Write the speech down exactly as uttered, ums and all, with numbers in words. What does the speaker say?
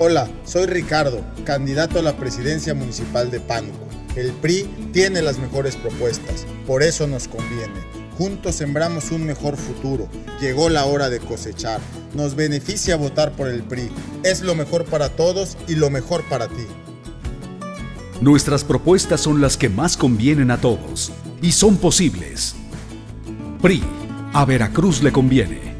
Hola, soy Ricardo, candidato a la presidencia municipal de Pánuco. El P R I tiene las mejores propuestas, por eso nos conviene. Juntos sembramos un mejor futuro. Llegó la hora de cosechar. Nos beneficia votar por el P R I. Es lo mejor para todos y lo mejor para ti. Nuestras propuestas son las que más convienen a todos y son posibles. P R I, a Veracruz le conviene.